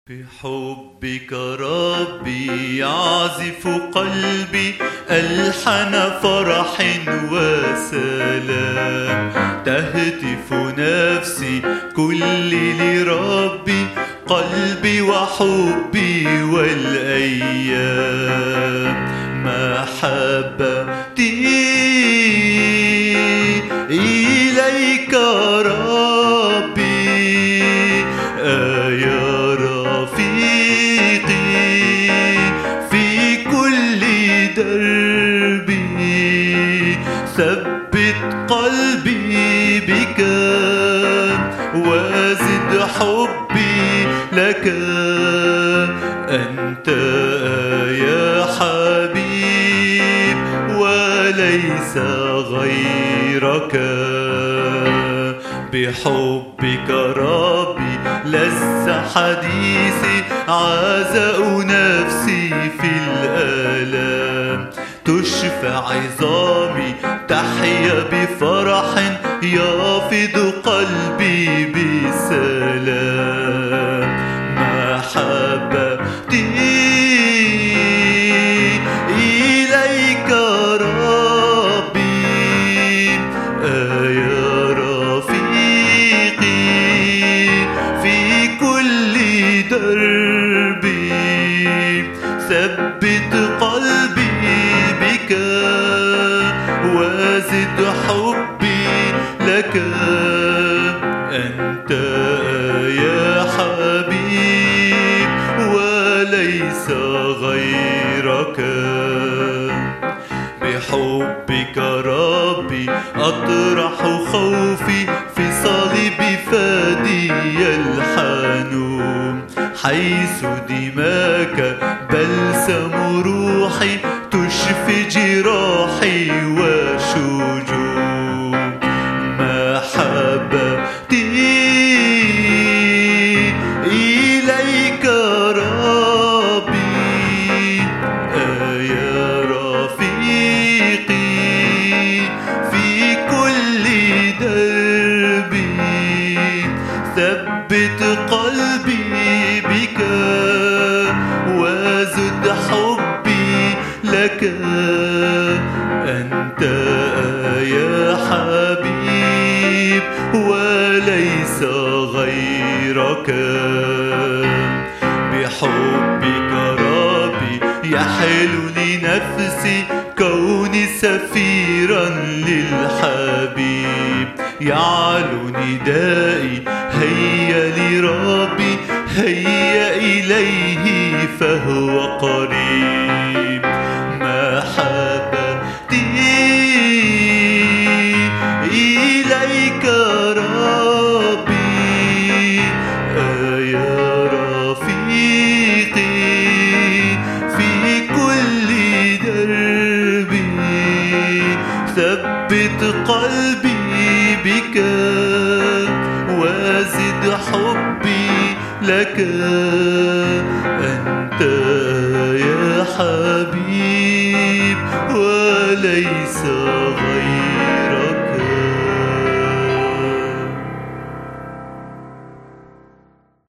بحبك ربي يعزف قلبي ألحن فرح وسلام، تهتف نفسي كل لربي قلبي وحبي والأيام. محبتي إليك ربي يا رفيقي في كل دربي، ثبت قلبي بك وزد حبي لك، أنت يا حبيب وليس غيرك. بحبك ربي لذ حديثي، عزاء نفسي في الآلام، تشفى عظامي تحيا بفرح، يفيض قلبي بسلام. محبتي إليك ربي يا رفيقي في كل دربي، ثبت قلبي بك وزد حبي لك، أنت يا حبيب وليس غيرك. بحبك ربي أطرح خوفي في صليب فادي الحنون، حيث دماك بلسم روحي تشفي جراحي وشجون. محبتي إليك ربي يا رفيقي في كل دربي، ثبت قلبي بك وزد حبي لك، أنت يا حبيب وليس غيرك. بحبك ربي يحلني نفسي كوني سفيرا للحبيب، يعلو ندائي هيا لربي هيا إليه فهو قريب. محبتي إليك ربي يا رفيقي في كل دربي، ثبت قلبي بك وزد حبي لك، أنت يا حبيب وليس غيرك.